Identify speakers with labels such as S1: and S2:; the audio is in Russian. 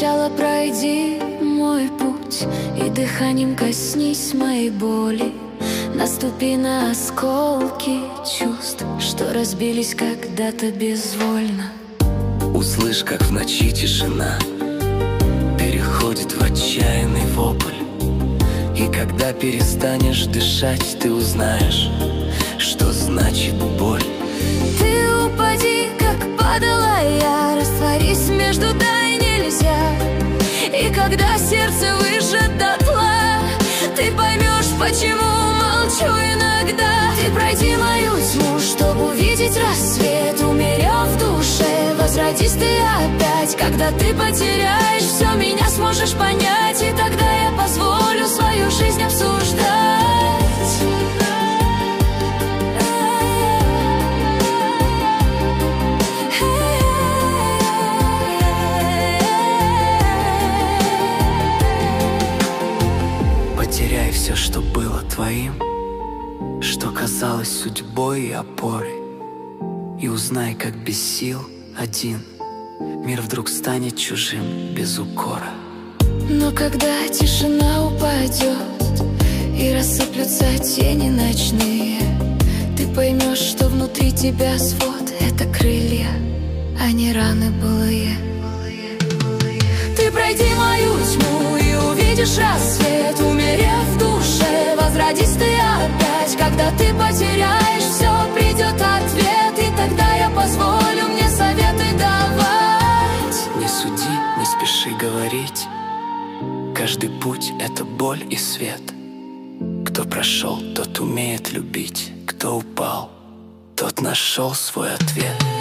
S1: сначала пройди мой путь и дыханием коснись моей боли. Наступи на осколки чувств, что разбились когда-то безвольно.
S2: Услышь, как в ночи тишина переходит в отчаянный вопль. И когда перестанешь дышать, ты узнаешь, что значит боль.
S1: Ты упади, как падала я, растворись между да и нельзя. И когда сердце выжжет дотла, ты поймешь, почему молчу иногда. Ты пройди мою тьму, чтобы увидеть рассвет. Умерев в душе, возродись ты опять. Когда ты потеряешь все, меня сможешь понять. И тогда я позволю свою жизнь обсуждать.
S2: Потеряй все, что было твоим, что казалось судьбой и опорой, и узнай, как без сил один мир вдруг станет чужим без укора.
S1: Но когда тишина упадет и рассыплются тени ночные, ты поймешь, что внутри тебя свод — это крылья, а не раны былые. Ты пройди мою тьму и увидишь рассвет. Умерев в душе, возродись ты опять. Когда ты потеряешь все, придет ответ. И тогда я позволю мне советы давать.
S2: Не суди, не спеши говорить. Каждый путь — это боль и свет. Кто прошел, тот умеет любить. Кто упал, тот нашел свой ответ.